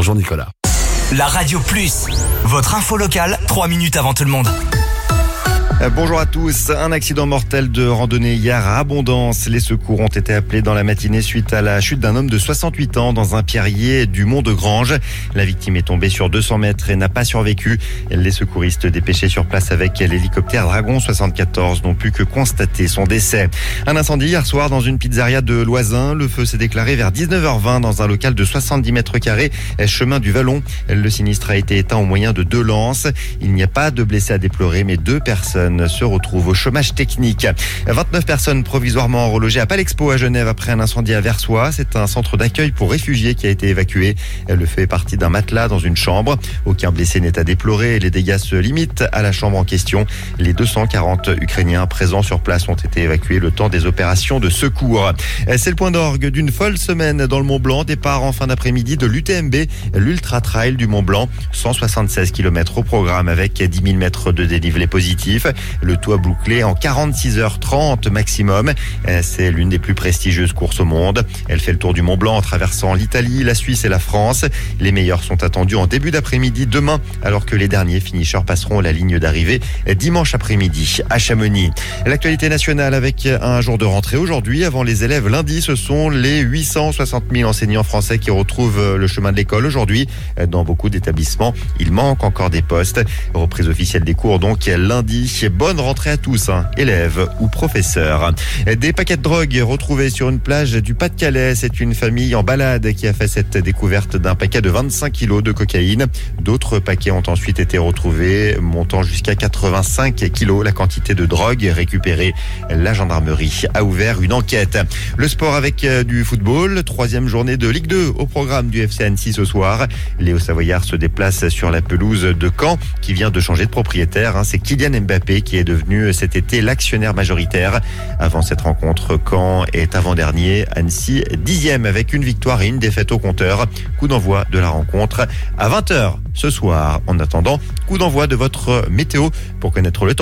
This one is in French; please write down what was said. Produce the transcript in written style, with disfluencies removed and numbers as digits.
Bonjour Nicolas. La Radio Plus, votre info locale, 3 minutes avant tout le monde. Bonjour à tous. Un accident mortel de randonnée hier à Abondance. Les secours ont été appelés dans la matinée suite à la chute d'un homme de 68 ans dans un pierrier du Mont de Grange. La victime est tombée sur 200 mètres et n'a pas survécu. Les secouristes dépêchés sur place avec l'hélicoptère Dragon 74 n'ont pu que constater son décès. Un incendie hier soir dans une pizzeria de Loisin. Le feu s'est déclaré vers 19h20 dans un local de 70 mètres carrés, chemin du Vallon. Le sinistre a été éteint au moyen de 2 lances. Il n'y a pas de blessés à déplorer, mais 2 personnes se retrouvent au chômage technique. 29 personnes provisoirement relogées à Palexpo à Genève après un incendie à Versoix. C'est un centre d'accueil pour réfugiés qui a été évacué. Le feu est parti d'un matelas dans une chambre. Aucun blessé n'est à déplorer. Les dégâts se limitent à la chambre en question. Les 240 Ukrainiens présents sur place ont été évacués le temps des opérations de secours. C'est le point d'orgue d'une folle semaine dans le Mont-Blanc. Départ en fin d'après-midi de l'UTMB, l'Ultra Trail du Mont-Blanc. 176 km au programme avec 10 000 mètres de dénivelé positif. Le tout a bouclé en 46h30 maximum. C'est l'une des plus prestigieuses courses au monde. Elle fait le tour du Mont-Blanc en traversant l'Italie, la Suisse et la France. Les meilleurs sont attendus en début d'après-midi demain, alors que les derniers finishers passeront la ligne d'arrivée dimanche après-midi à Chamonix. L'actualité nationale avec un jour de rentrée aujourd'hui. Avant les élèves lundi, ce sont les 860 000 enseignants français qui retrouvent le chemin de l'école aujourd'hui. Dans beaucoup d'établissements, il manque encore des postes. Reprise officielle des cours donc lundi. Bonne rentrée à tous, élèves ou professeurs. Des paquets de drogue retrouvés sur une plage du Pas-de-Calais. C'est une famille en balade qui a fait cette découverte d'un paquet de 25 kilos de cocaïne. D'autres paquets ont ensuite été retrouvés, montant jusqu'à 85 kilos la quantité de drogue récupérée. La gendarmerie a ouvert une enquête. Le sport avec du football. 3e journée de Ligue 2 au programme du FC Annecy ce soir. Léo Savoyard se déplace sur la pelouse de Caen qui vient de changer de propriétaire. C'est Kylian Mbappé qui est devenu cet été l'actionnaire majoritaire. Avant cette rencontre, Caen est avant-dernier, Annecy 10e avec une victoire et une défaite au compteur. Coup d'envoi de la rencontre à 20h ce soir. En attendant, coup d'envoi de votre météo pour connaître le temps.